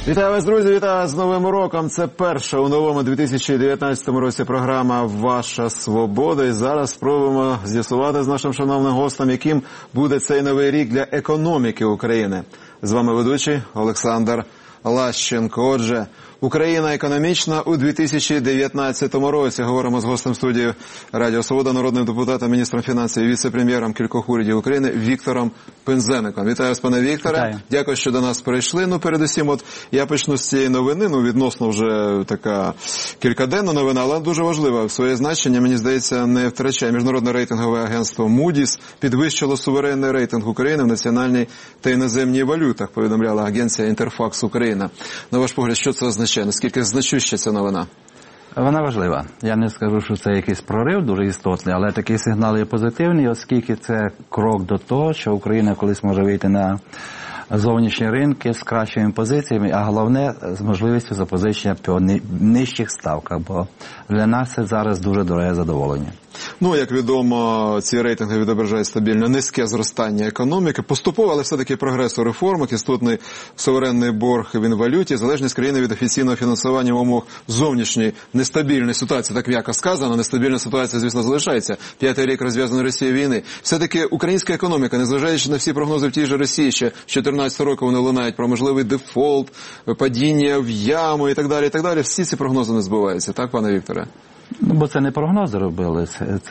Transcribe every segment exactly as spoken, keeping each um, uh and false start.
Вітаю вас, друзі, вітаю вас з Новим роком. Це перша у новому дві тисячі дев'ятнадцятому році програма «Ваша свобода». І зараз спробуємо з'ясувати з нашим шановним гостем, яким буде цей новий рік для економіки України. З вами ведучий Олександр Лащенко. Отже, Україна економічна у дві тисячі дев'ятнадцятому році. Говоримо з гостем студії Радіо Свобода, народним депутатом, міністром фінансів і віце-прем'єром кількох урядів України Віктором Пинзеником. Вітаю вас, пане Вікторе. Вітаю. Дякую, що до нас прийшли. Ну, передусім, от я почну з цієї новини, ну, відносно вже така кількаденна новина, але дуже важлива. Своє значення, мені здається, не втрачає. Міжнародне рейтингове агентство Moody's підвищило суверенний рейтинг України в національній та іноземній валютах, повідомляла агенція Інтерфакс Україна. На ваш погляд, що це означає? Наскільки значуща ця новина? Вона важлива. Я не скажу, що це якийсь прорив дуже істотний, але такий сигнал є позитивний, оскільки це крок до того, що Україна колись може вийти на зовнішні ринки з кращими позиціями, а головне з можливістю запозичення по нижчих ставках, бо для нас це зараз дуже дороге задоволення. Ну, як відомо, ці рейтинги відображають стабільно низьке зростання економіки. Поступово, але все-таки прогрес у реформах, істотний суверенний борг в інвалюті, залежність країни від офіційного фінансування в умовах зовнішньої нестабільної ситуації. Так м'яко сказано, нестабільна ситуація, звісно, залишається. П'ятий рік розв'язаної Росією війни. Все-таки українська економіка, незважаючи на всі прогнози в тій же Росії, ще з чотирнадцятого року вони лунають про можливий дефолт, падіння в яму і так далі, і так далі. Всі ці прогнози не збуваються. Так, пане Вікторе? Ну, бо це не прогнози робили, це,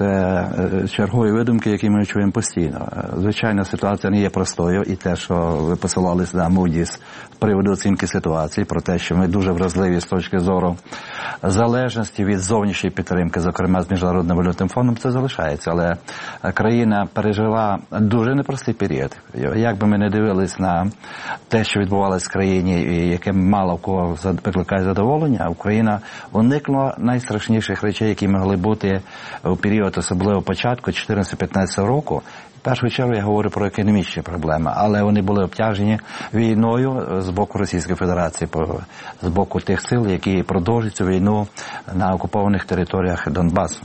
це чергові видумки, які ми чуємо постійно. Звичайно, ситуація не є простою, і те, що ви посилалися на Moody's з приводу оцінки ситуації, про те, що ми дуже вразливі з точки зору залежності від зовнішньої підтримки, зокрема з Міжнародним валютним фондом, це залишається. Але країна пережила дуже непростий період. Як би ми не дивились на те, що відбувалося в країні, і яке мало в кого викликає задоволення, Україна уникла найстрашніших речей, які могли бути у період, особливо початку чотирнадцятого-п'ятнадцятого року. В першу чергу я говорю про економічні проблеми, але вони були обтяжені війною з боку Російської Федерації, з боку тих сил, які продовжують цю війну на окупованих територіях Донбасу.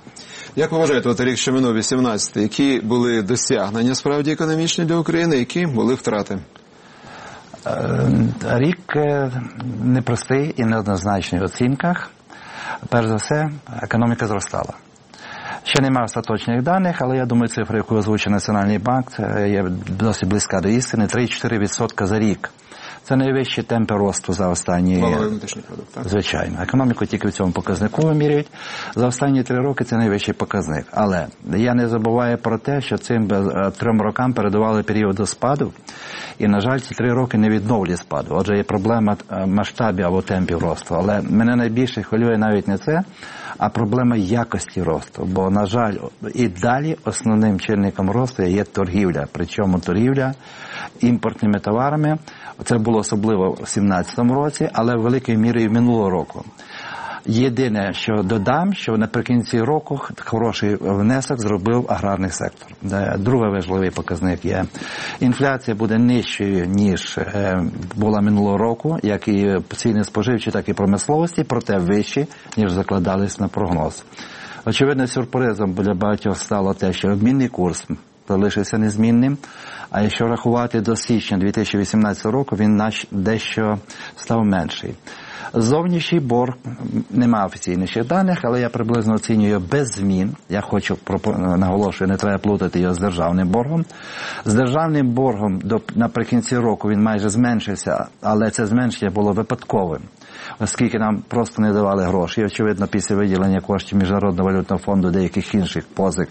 Як ви вважаєте, от рік, що минув вісімнадцятий, які були досягнення справді економічні для України, які були втрати? Рік непростий і неоднозначний в оцінках. Перш за все, економіка зростала. Ще немає остаточних даних, але я думаю, цифра, яку озвучив Національний банк, є досить близька до істини, три-чотири відсотки за рік. Це найвищі темпи росту за останні... Валовий внутрішній продукт, так? Звичайно. Економіку тільки в цьому показнику вимірюють. За останні три роки це найвищий показник. Але я не забуваю про те, що цим трьом рокам передували періоди спаду. І, на жаль, ці три роки не відновлює спаду. Отже, є проблема масштабів або темпів росту. Але мене найбільше хвилює навіть не це, а проблема якості росту. Бо, на жаль, і далі основним чинником росту є торгівля. Причому торгівля імпортними товарами. Це було особливо в сімнадцятому році, але в великій мірі і минулого року. Єдине, що додам, що наприкінці року хороший внесок зробив аграрний сектор. Другий важливий показник є. Інфляція буде нижчою, ніж була минулого року, як і ціни споживчі, так і промисловості, проте вищі, ніж закладались на прогноз. Очевидно, сюрпризом для багатьох стало те, що обмінний курс залишився незмінним, а якщо рахувати до січня дві тисячі вісімнадцятого року, він дещо став менший. Зовнішній борг, немає офіційних даних, але я приблизно оцінюю без змін. Я хочу, наголошую, не треба плутати його з державним боргом. З державним боргом до, наприкінці року він майже зменшився, але це зменшення було випадковим, оскільки нам просто не давали гроші. І, очевидно, після виділення коштів Міжнародного валютного фонду, деяких інших позик,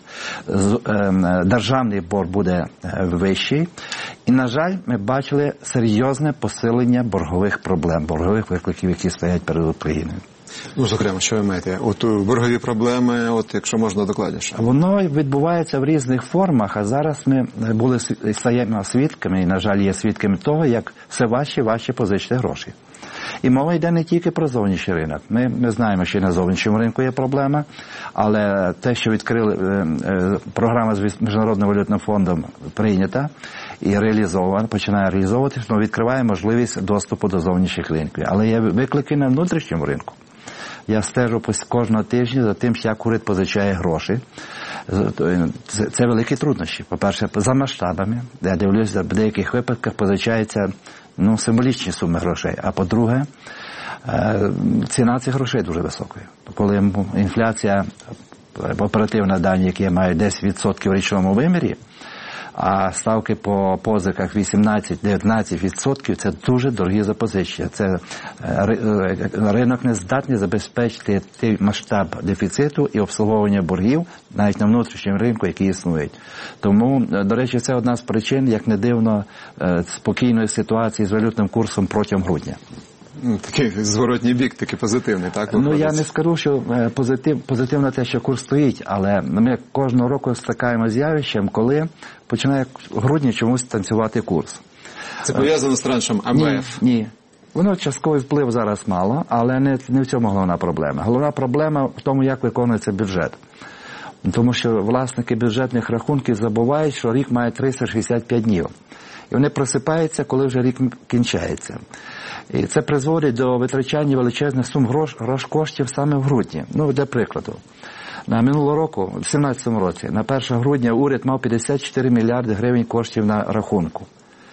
державний борг буде вищий. І, на жаль, ми бачили серйозне посилення боргових проблем, боргових викликів, які стоять перед Україною. Ну, зокрема, що ви маєте? От боргові проблеми, от якщо можна докладніше. Воно відбувається в різних формах, а зараз ми були стаємо свідками, і, на жаль, є свідками того, як все важче, важче позичити гроші. І мова йде не тільки про зовнішній ринок. Ми, ми знаємо, що і на зовнішньому ринку є проблема, але те, що відкрили, програма з Міжнародним валютним фондом прийнята і реалізована, починає реалізовуватися, воно відкриває можливість доступу до зовнішніх ринків. Але є виклики на внутрішньому ринку. Я стежу кожного тижня за тим, як уряд позичає гроші. Це, це великі труднощі. По-перше, за масштабами. Я дивлюся, в деяких випадках позичається ну, символічні суми грошей. А по-друге, ціна цих грошей дуже високою. Коли інфляція, оперативна дані, які мають десять відсотків в річному вимірі, а ставки по позиках вісімнадцять-дев'ятнадцять відсотків, це дуже дорогі запозичення. Це ринок не здатний забезпечити той масштаб дефіциту і обслуговування боргів навіть на внутрішньому ринку, які існують. Тому, до речі, це одна з причин, як не дивно, спокійної ситуації з валютним курсом протягом грудня. Такий зворотній бік, такий позитивний, так? Ну, я не скажу, що позитив, позитивно те, що курс стоїть, але ми кожного року стикаємося з явищем, коли починає в грудні чомусь танцювати курс. Це пов'язано з траншем ем ве еф? Ні, ні. Воно частковий вплив зараз мало, але не, не в цьому головна проблема. Головна проблема в тому, як виконується бюджет. Тому що власники бюджетних рахунків забувають, що рік має триста шістдесят п'ять днів. І вони просипаються, коли вже рік кінчається. І це призводить до витрачання величезних сум грош, грош коштів саме в грудні. Ну, для прикладу. На минулого року, в дві тисячі сімнадцятому році, на перше грудня уряд мав п'ятдесят чотири мільярди гривень коштів на рахунку.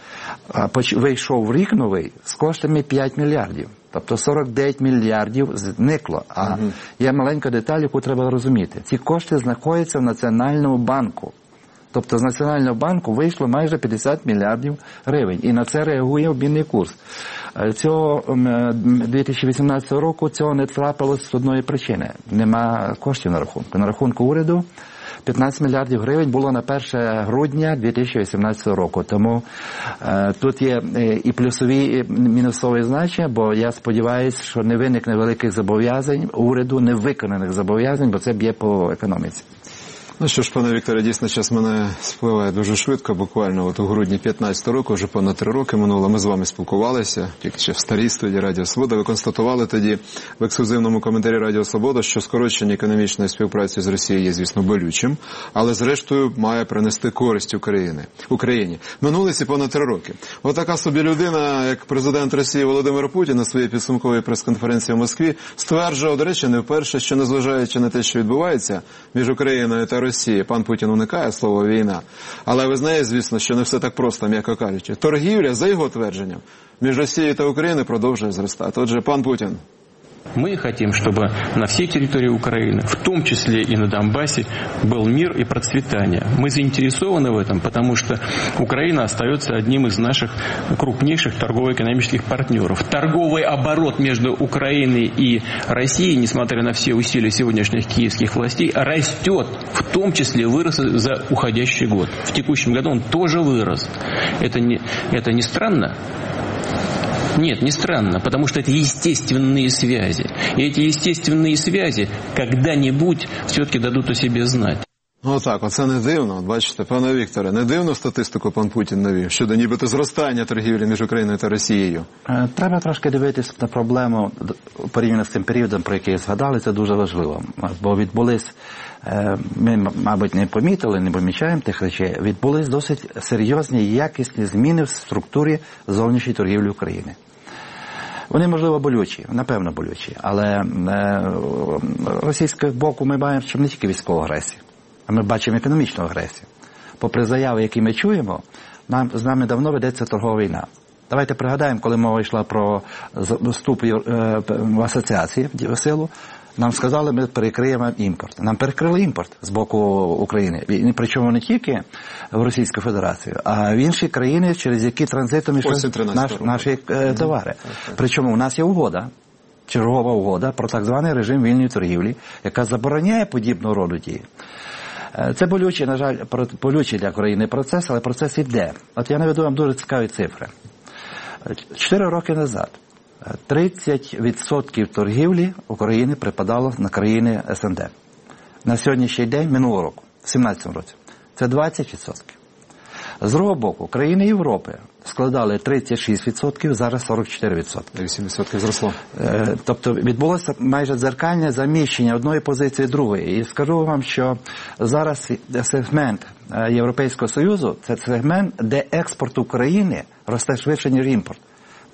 А вийшов в рік новий з коштами п'ять мільярдів. Тобто сорок дев'ять мільярдів зникло. А угу. Є маленька деталь, яку треба розуміти. Ці кошти знаходяться в Національному банку. Тобто з Національного банку вийшло майже п'ятдесят мільярдів гривень. І на це реагує обмінний курс. Цього дві тисячі вісімнадцятого року цього не трапилось з одної причини. Нема коштів на рахунку. На рахунку уряду п'ятнадцять мільярдів гривень було на перше грудня дві тисячі вісімнадцятого року. Тому е, тут є і плюсові, і мінусові значення, бо я сподіваюся, що не виникне великих зобов'язань уряду, невиконаних зобов'язань, бо це б'є по економіці. Ну що ж, пане Вікторе, дійсно, час мене спливає дуже швидко, буквально от у грудні п'ятнадцятого року, вже понад три роки минуло, ми з вами спілкувалися, тільки ще в старій студії Радіо Свобода. Ви констатували тоді в ексклюзивному коментарі Радіо Свобода, що скорочення економічної співпраці з Росією є, звісно, болючим, але зрештою має принести користь Україні. Україні. Минулися понад три роки. От така собі людина, як президент Росії Володимир Путін на своїй підсумковій прес-конференції в Москві стверджував, до речі, не вперше, що незважаючи на те, що відбувається між Україною та Росії, пан Путін уникає слова «війна». Але ви знаєте, звісно, що не все так просто, м'яко кажучи. Торгівля, за його твердженням, між Росією та Україною продовжує зростати. Отже, пан Путін. Мы хотим, чтобы на всей территории Украины, в том числе и на Донбассе, был мир и процветание. Мы заинтересованы в этом, потому что Украина остается одним из наших крупнейших торгово-экономических партнеров. Торговый оборот между Украиной и Россией, несмотря на все усилия сегодняшних киевских властей, растет, в том числе вырос за уходящий год. В текущем году он тоже вырос. Это не, это не странно? Нет, не странно, потому что это естественные связи. И эти естественные связи когда-нибудь все-таки дадут о себе знать. Ну так, оце не дивно. Бачите, пане Вікторе, не дивно статистику пан Путін навів щодо нібито зростання торгівлі між Україною та Росією? Треба трошки дивитися на проблему порівняно з тим періодом, про який згадали, це дуже важливо. Бо відбулись, ми, мабуть, не помітили, не помічаємо тих речей, відбулись досить серйозні і якісні зміни в структурі зовнішньої торгівлі України. Вони, можливо, болючі, напевно болючі, але російського боку ми маємо не тільки військову агресію, а ми бачимо економічну агресію. Попри заяви, які ми чуємо, нам, з нами давно ведеться торгова війна. Давайте пригадаємо, коли мова йшла про вступ в асоціації в силу, нам сказали, ми перекриємо імпорт. Нам перекрили імпорт з боку України. І причому не тільки в Російську Федерацію, а в інші країни, через які транзитом йшли наш, наші е, товари. Причому у нас є угода, чергова угода про так званий режим вільної торгівлі, яка забороняє подібного роду дії. Це болючий, на жаль, болючий для країни процес, але процес іде. От я наведу вам дуже цікаві цифри. Чотири роки назад тридцять відсотків торгівлі України припадало на країни ес ен де. На сьогоднішній день, минулого року, в сімнадцятому році, це двадцять відсотків. З другого боку, країни Європи складали тридцять шість відсотків, зараз сорок чотири відсотки. вісім відсотків зросло. Тобто відбулося майже дзеркальне заміщення одної позиції другої. І скажу вам, що зараз сегмент Європейського Союзу – це сегмент, де експорт України росте швидше, ніж імпорт.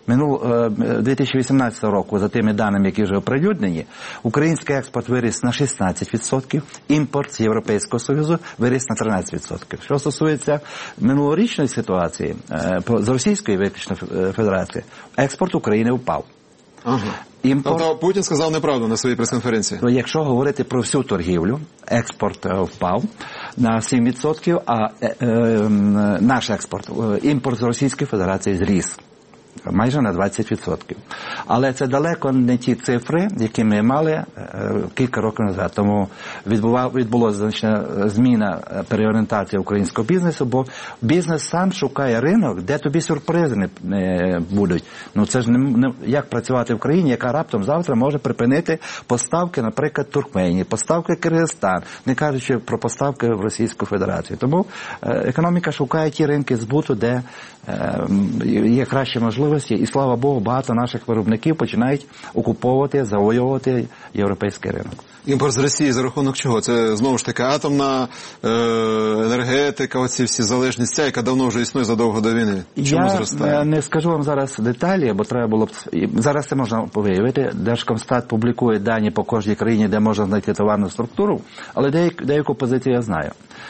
Минул дві тисячі вісімнадцятого року, за тими даними, які вже оприлюднені, український експорт виріс на шістнадцять відсотків, імпорт з Європейського Союзу виріс на тринадцять відсотків. Що стосується минулорічної ситуації, з Російської виключно Федерації, експорт України впав. Ага. Імпорт... Тобто Путін сказав неправду на своїй прес-конференції? То якщо говорити про всю торгівлю, експорт впав на сім відсотків, а е, е, наш експорт, імпорт з Російської Федерації зріс. Майже на двадцять відсотків. Але це далеко не ті цифри, які ми мали е, кілька років назад. Тому відбулася значна зміна, переорієнтація українського бізнесу, бо бізнес сам шукає ринок, де тобі сюрпризи не, не будуть. Ну це ж не, не як працювати в країні, яка раптом завтра може припинити поставки, наприклад, Туркменії, поставки Киргизстан, не кажучи про поставки в Російську Федерацію. Тому е, економіка шукає ті ринки збуту, де е, є кращі можливості. І, слава Богу, багато наших виробників починають окуповувати, завоювати європейський ринок. Імпорт з Росії за рахунок чого? Це, знову ж таки, атомна е, енергетика, оці всі залежності, яка давно вже існує задовго до війни. Чому Я зростає? Я не скажу вам зараз деталі, бо треба було б... Зараз це можна виявити. Держкомстат публікує дані по кожній країні, де можна знайти товарну структуру, але деяку, деяку позицію я знаю.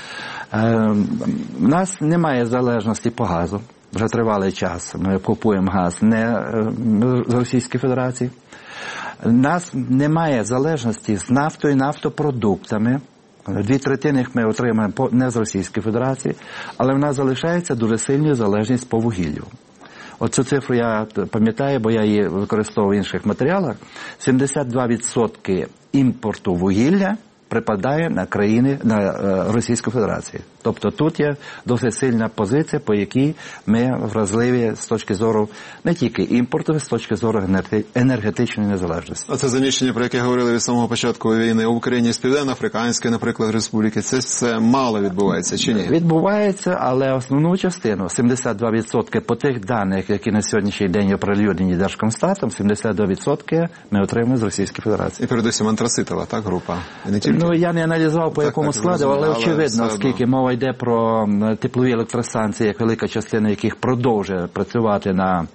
Е, у нас немає залежності по газу. Вже тривалий час ми купуємо газ не з Російської Федерації. У нас немає залежності з нафтою, нафтопродуктами. Дві третини їх ми отримуємо не з Російської Федерації, але в нас залишається дуже сильна залежність по вугіллю. Оцю цифру я пам'ятаю, бо я її використовував в інших матеріалах. сімдесят два відсотки імпорту вугілля припадає на країни, на Російську Федерацію. Тобто тут є досить сильна позиція, по якій ми вразливі з точки зору не тільки імпорту, з точки зору енергетичної незалежності. А це заміщення, про яке говорили від самого початку війни в Україні з Південно-Африканської, наприклад, республіки, це все мало відбувається, чи ні? Відбувається, але основну частину, сімдесят два відсотки по тих даних, які на сьогоднішній день оприлюднені Держкомстатом, сімдесят два відсотки ми отримуємо з Російської Федерації. І передусім антрацитова, так, група? І не тільки? Ну, я не аналізував, по так, якому так, складу, але, але очевидно, оскільки мова йде про теплові електростанції, як велика частина яких продовжує працювати на,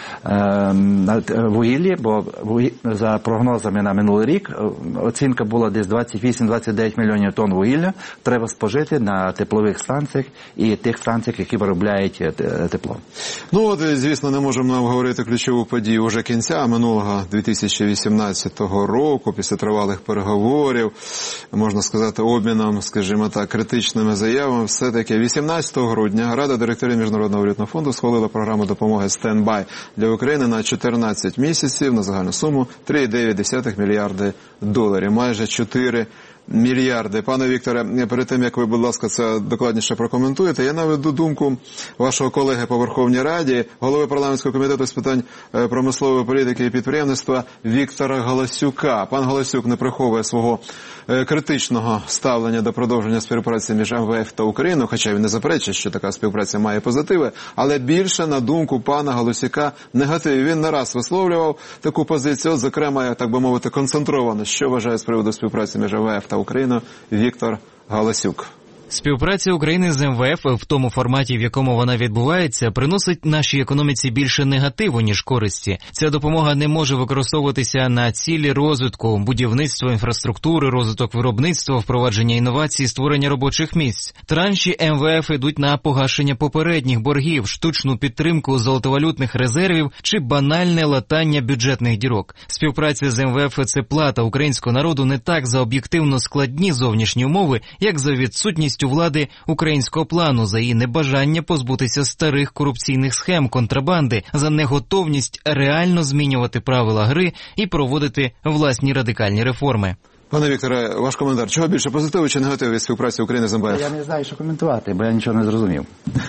на вугіллі, бо за прогнозами на минулий рік оцінка була десь двадцять вісім - двадцять дев'ять мільйонів тонн вугілля треба спожити на теплових станціях і тих станціях, які виробляють тепло. Ну от, звісно, не можемо нам говорити ключову подію вже кінця минулого дві тисячі вісімнадцятого року, після тривалих переговорів, можна сказати, обміном, скажімо так, критичними заявами. Все-таки вісімнадцятого грудня Рада директорів Міжнародного валютного фонду схвалила програму допомоги «Стендбай» для України на чотирнадцять місяців на загальну суму три цілих дев'ять десятих мільярди доларів, майже чотири мільярди. Пане Вікторе, перед тим, як ви, будь ласка, це докладніше прокоментуєте, я наведу думку вашого колеги по Верховній Раді, голови парламентського комітету з питань промислової політики і підприємництва Віктора Галасюка. Пан Галасюк не приховує свого критичного ставлення до продовження співпраці між ем ве еф та Україною, хоча він не заперечує, що така співпраця має позитиви, але більше, на думку пана Галасюка, негатив. Він не раз висловлював таку позицію, зокрема, так би мовити, концентровано. Що вважає з приводу співпраці між ем ве еф та Україною Віктор Галасюк? Співпраця України з ем ве еф в тому форматі, в якому вона відбувається, приносить нашій економіці більше негативу, ніж користі. Ця допомога не може використовуватися на цілі розвитку, будівництва інфраструктури, розвиток виробництва, впровадження інновацій, створення робочих місць. Транші ем ве еф йдуть на погашення попередніх боргів, штучну підтримку золотовалютних резервів чи банальне латання бюджетних дірок. Співпраця з ем ве еф – це плата українського народу не так за об'єктивно складні зовнішні умови, як за відсутність у влади українського плану, за її небажання позбутися старих корупційних схем контрабанди, за неготовність реально змінювати правила гри і проводити власні радикальні реформи. Пане Вікторе, ваш коментар. Чого більше, позитиву чи негативу від співпраці України з ем ве еф? Я не знаю, що коментувати, бо я нічого не зрозумів.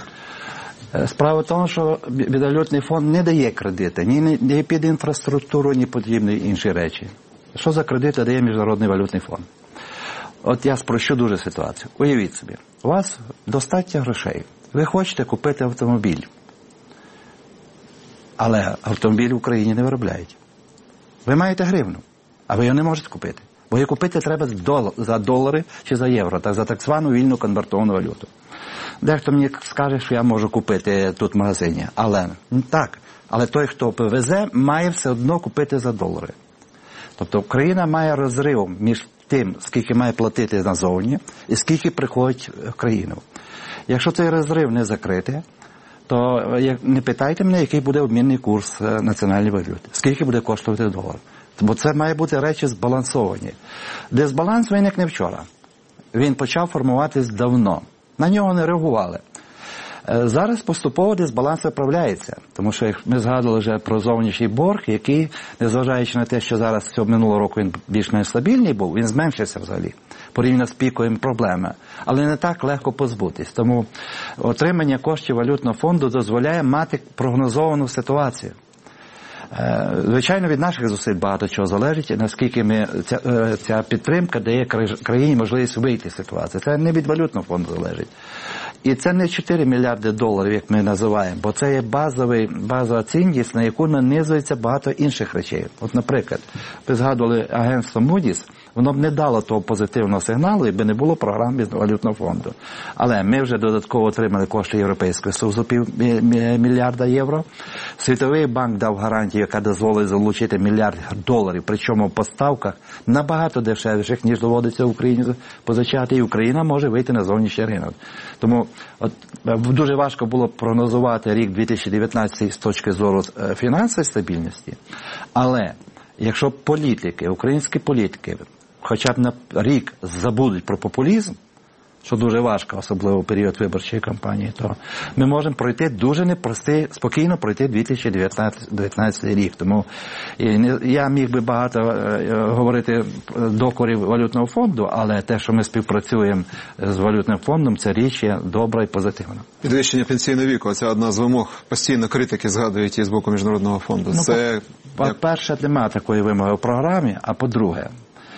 Справа в тому, що Валютний фонд не дає кредити ні, ні під інфраструктуру, ні подібні інші речі. Що за кредити дає Міжнародний валютний фонд? От я спрощу дуже ситуацію. Уявіть собі, у вас достатньо грошей. Ви хочете купити автомобіль. Але автомобіль в Україні не виробляють. Ви маєте гривну, а ви його не можете купити. Бо її купити треба за долари чи за євро, так, за так звану вільну конвертовану валюту. Дехто мені скаже, що я можу купити тут в магазині. Але так, але той, хто везе, має все одно купити за долари. Тобто Україна має розрив між тим, скільки має платити назовні, і скільки приходить в країну. Якщо цей розрив не закрити, то не питайте мене, який буде обмінний курс національної валюти, скільки буде коштувати долар. Бо це має бути речі збалансовані. Дисбаланс виник не вчора. Він почав формуватись давно. На нього не реагували. Зараз поступово дисбаланс виправляється, тому що ми згадували вже про зовнішній борг, який, незважаючи на те, що зараз цього минулого року він більш-менш стабільний був, він зменшився взагалі, порівняно з піковими проблемами, але не так легко позбутись. Тому отримання коштів валютного фонду дозволяє мати прогнозовану ситуацію. Звичайно, від наших зусиль багато чого залежить, наскільки ми, ця, ця підтримка дає країні можливість вийти з ситуації. Це не від валютного фонду залежить. І це не чотири мільярди доларів, як ми називаємо, бо це є базовий, базова цінність, на яку нанизується багато інших речей. От, наприклад, ви згадували агентство Moody's, воно б не дало того позитивного сигналу, якби не було програм валютного фонду. Але ми вже додатково отримали кошти Європейського Союзу, пів мільярда євро. Світовий банк дав гарантію, яка дозволить залучити мільярд доларів, причому в поставках набагато дешевших, ніж доводиться в Україні позичати, і Україна може вийти на зовнішній ринок. Тому от, дуже важко було прогнозувати рік дві тисячі дев'ятнадцятий з точки зору фінансової стабільності, але якщо політики, українські політики, хоча б на рік забудуть про популізм, що дуже важко, особливо в період виборчої кампанії, то ми можемо пройти дуже непростий, спокійно пройти дві тисячі дев'ятнадцятий рік. Тому я міг би багато говорити докорів валютного фонду, але те, що ми співпрацюємо з валютним фондом, це річ є добра і позитивна. Підвищення пенсійного віку – це одна з вимог, постійно критики згадують і з боку Міжнародного фонду. Ну, це... По-перше, немає такої вимоги в програмі, а по-друге,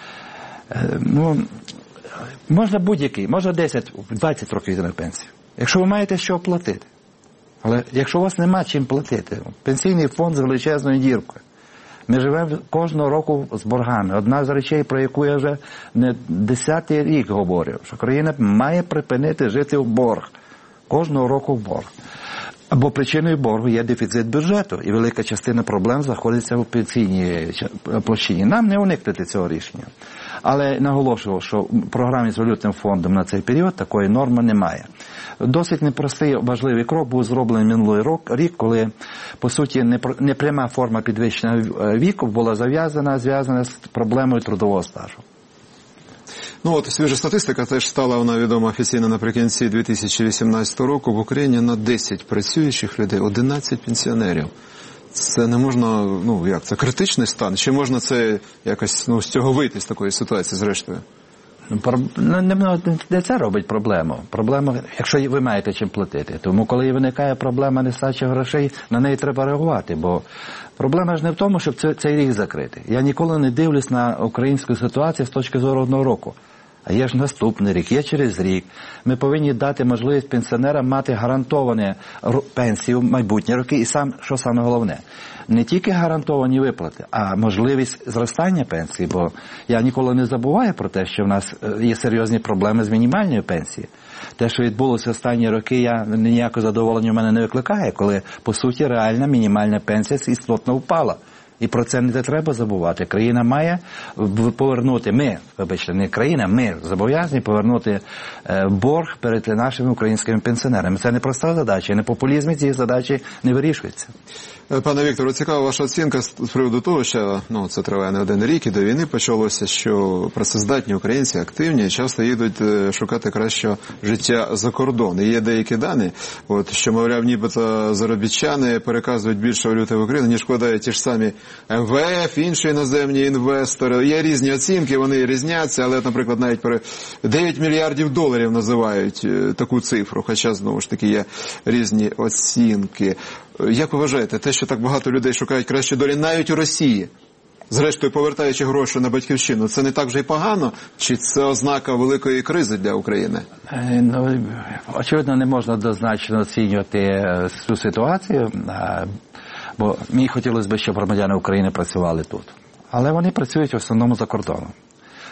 ну, можна будь-який, можна десять-двадцять років йти на пенсію. Якщо ви маєте що платити. Але якщо у вас нема чим платити, пенсійний фонд з величезною діркою. Ми живемо кожного року з боргами. Одна з речей, про яку я вже не десятий рік говорю, що країна має припинити жити в борг. Кожного року в борг. Або причиною боргу є дефіцит бюджету, і велика частина проблем знаходиться в пенсійній площині. Нам не уникнути цього рішення. Але наголошував, що в програмі з валютним фондом на цей період такої норми немає. Досить непростий, важливий крок був зроблений минулий рік, коли, по суті, непряма форма підвищення віку була зав'язана, зв'язана з проблемою трудового стажу. Ну от свіжа статистика теж стала вона відома офіційно наприкінці дві тисячі вісімнадцятого року. В Україні на десять працюючих людей одинадцять пенсіонерів. Це не можна, ну як, це критичний стан? Чи можна це якось, ну, з цього вийти, з такої ситуації зрештою? Не це робить проблему. Проблема, якщо ви маєте чим платити. Тому коли виникає проблема нестачі грошей, на неї треба реагувати. Бо проблема ж не в тому, щоб цей рік закрити. Я ніколи не дивлюсь на українську ситуацію з точки зору одного року. А є ж наступний рік, є через рік. Ми повинні дати можливість пенсіонерам мати гарантовані пенсії в майбутні роки. І сам, що саме головне, не тільки гарантовані виплати, а можливість зростання пенсії. Бо я ніколи не забуваю про те, що в нас є серйозні проблеми з мінімальною пенсією. Те, що відбулося останні роки, я ніякого задоволення в мене не викликає, коли, по суті, реальна мінімальна пенсія істотно впала. І про це не треба забувати. Країна має повернути, ми, вибачте, не країна, ми зобов'язані повернути борг перед нашими українськими пенсіонерами. Це не проста задача, не популізм цієї задачі не вирішується. Пане Вікторе, цікава ваша оцінка з приводу того, що ну, це триває не один рік, і до війни почалося, що працездатні українці активні, часто їдуть шукати кращого життя за кордон. І є деякі дані, от, що, мовляв, нібито заробітчани переказують більше валюти в Україну, ніж вкладають ті ж самі ем ве еф, інші іноземні інвестори. Є різні оцінки, вони різняться, але, наприклад, навіть дев'ять мільярдів доларів називають таку цифру, хоча, знову ж таки, є різні оцінки. Як ви вважаєте, те, що так багато людей шукають кращі долі навіть у Росії, зрештою повертаючи гроші на батьківщину, це не так вже й погано? Чи це ознака великої кризи для України? Ну, очевидно, не можна однозначно оцінювати цю ситуацію, бо мені хотілося б, щоб громадяни України працювали тут. Але вони працюють в основному за кордоном.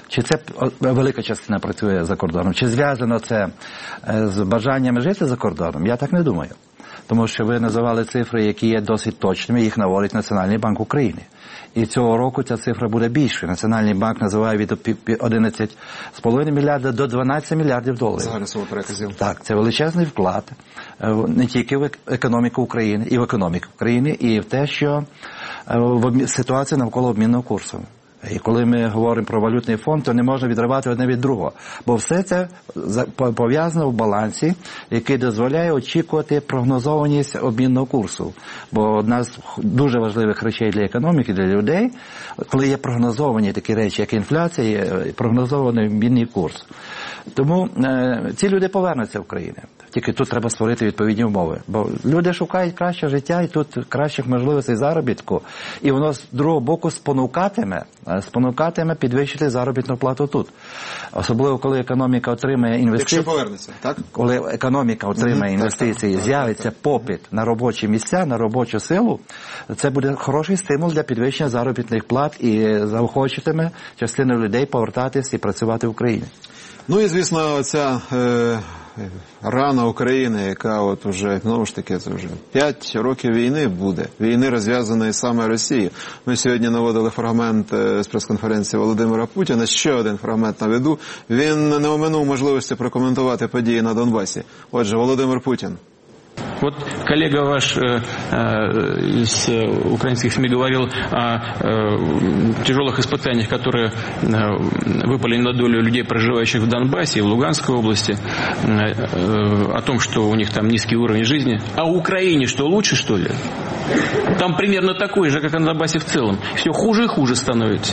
Чи це велика частина працює за кордоном? Чи зв'язано це з бажанням жити за кордоном? Я так не думаю. Тому що ви називали цифри, які є досить точними, їх наводить Національний банк України. І цього року ця цифра буде більшою. Національний банк називає від одинадцять цілих п'ять десятих мільярда до дванадцять мільярдів доларів. Загальна сума переказів. Так, це величезний вклад не тільки в економіку України, і в економіку України, і в те, що в ситуація навколо обмінного курсу. І коли ми говоримо про валютний фонд, то не можна відривати одне від другого. Бо все це пов'язано в балансі, який дозволяє очікувати прогнозованість обмінного курсу. Бо одна з дуже важливих речей для економіки, для людей, коли є прогнозовані такі речі, як інфляція, є прогнозований обмінний курс. Тому е, ці люди повернуться в Україну. Тільки тут треба створити відповідні умови. Бо люди шукають краще життя і тут кращих можливостей заробітку. І воно з другого боку спонукатиме, спонукатиме підвищити заробітну плату тут. Особливо, коли економіка отримає інвестиції. Якщо повернеться, так? Коли економіка отримає mm-hmm. інвестиції, так, так, з'явиться так, так. попит на робочі місця, на робочу силу, це буде хороший стимул для підвищення заробітних плат і заохочуватиме частину людей повертатись і працювати в Україні. Ну і, звісно, ця е, рана України, яка от уже, знову ж таки, це вже п'ять років війни буде. Війни розв'язаної саме Росією. Ми сьогодні наводили фрагмент з прес-конференції Володимира Путіна. Ще один фрагмент наведу. Він не оминув можливості прокоментувати події на Донбасі. Отже, Володимир Путін. Вот коллега ваш э, э, из украинских СМИ говорил о э, тяжелых испытаниях, которые э, выпали на долю людей, проживающих в Донбассе и в Луганской области, э, э, о том, что у них там низкий уровень жизни. А в Украине что, лучше, что ли? Там примерно такой же, как и на Донбассе в целом. Все хуже и хуже становится.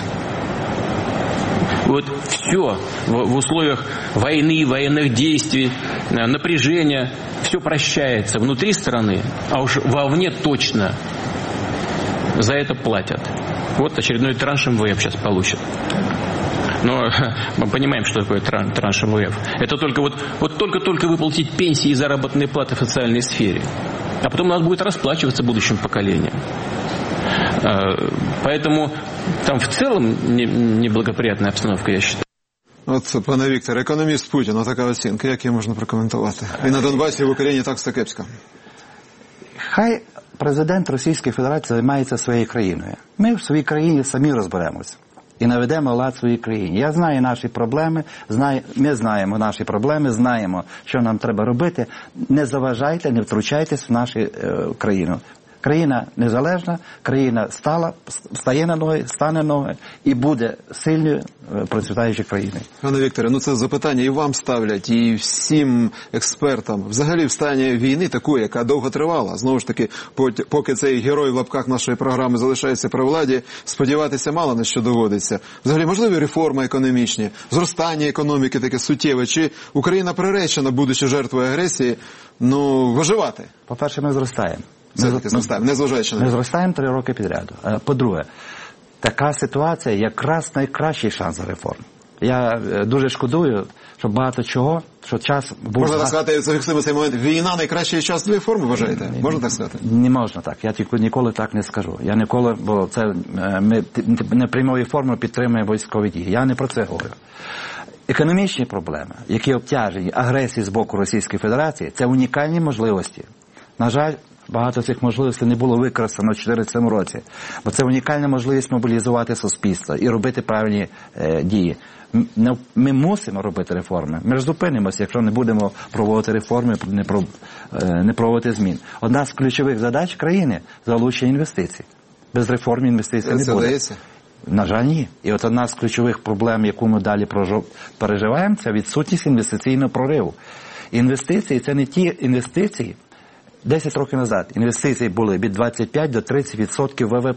Вот все в, в условиях войны, военных действий, напряжения, все прощается внутри страны, а уж вовне точно за это платят. Вот очередной транш эм вэ эф сейчас получит. Но мы понимаем, что такое транш эм вэ эф. Это только вот, вот только-только выплатить пенсии и заработные платы в социальной сфере. А потом надо будет расплачиваться будущим поколениям. Поэтому там в целом неблагоприятная обстановка, я считаю. От, пане Віктор, економіст Путін, така оцінка, як її можна прокоментувати? І на Донбасі, і в Україні так все кепсько. Хай президент Російської Федерації займається своєю країною. Ми в своїй країні самі розберемося і наведемо лад в своїй країні. Я знаю наші проблеми, знаю, ми знаємо наші проблеми, знаємо, що нам треба робити. Не заважайте, не втручайтесь в нашу е, країну. Країна незалежна, країна стала, стає на ноги, стане на ноги і буде сильною, процвітаючою країною. Пане Вікторе, ну це запитання і вам ставлять, і всім експертам. Взагалі в стані війни такої, яка довго тривала. Знову ж таки, поки цей герой в лапках нашої програми залишається при владі, сподіватися мало на що доводиться. Взагалі можливі реформи економічні, зростання економіки таке суттєве, чи Україна приречена, будучи жертвою агресії, ну, виживати? По-перше, ми зростаємо. Ми, ми, зростаємо, не зважаючи на Ми зростаємо три роки підряду. По-друге, така ситуація якраз найкращий шанс за реформ. Я дуже шкодую, що багато чого, що час був... Можна так сказати, зафіксуємо цей момент, війна найкращий час для реформи, вважаєте? Можна так сказати? Не можна так, я тільки ніколи так не скажу. Я ніколи, бо це ми не прямою формою підтримуємо військові дії. Я не про це говорю. Економічні проблеми, які обтяжені агресією з боку Російської Федерації, це унікальні можливості. На жаль, багато цих можливостей не було використано в дві тисячі чотирнадцятому році, бо це унікальна можливість мобілізувати суспільство і робити правильні е, дії. Ми, ми мусимо робити реформи. Ми ж зупинимося, якщо не будемо проводити реформи, не, про, е, не проводити змін. Одна з ключових задач країни – залучення інвестицій. Без реформ інвестицій не буде. Дається? На жаль, ні. І от одна з ключових проблем, яку ми далі переживаємо, це відсутність інвестиційного прориву. Інвестиції – це не ті інвестиції, десять років назад інвестиції були від двадцять п'ять до тридцять відсотків ВВП.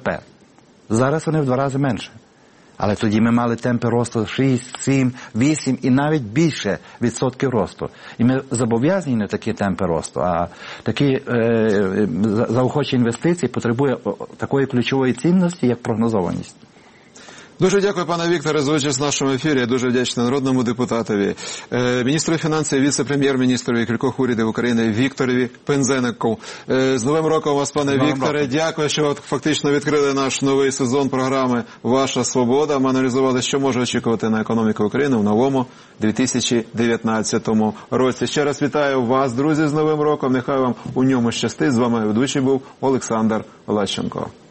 Зараз вони в два рази менше. Але тоді ми мали темпи росту шість, сім, вісім і навіть більше відсотків росту. І ми зобов'язані на такі темпи росту. А такі е, заохочі інвестиції потребує такої ключової цінності, як прогнозованість. Дуже дякую, пане Вікторе, за участь в нашому ефірі. Я дуже вдячний народному депутатові, міністру фінансів, віце-прем'єр-міністрові кількох урядів України Вікторові Пинзенику. З Новим роком вас, пане Вікторе. Дякую, що фактично відкрили наш новий сезон програми «Ваша свобода». Ми аналізували, що може очікувати на економіку України в новому дві тисячі дев'ятнадцятому році. Ще раз вітаю вас, друзі, з Новим роком. Нехай вам у ньому щастить. З вами ведучий був Олександр Лещенко.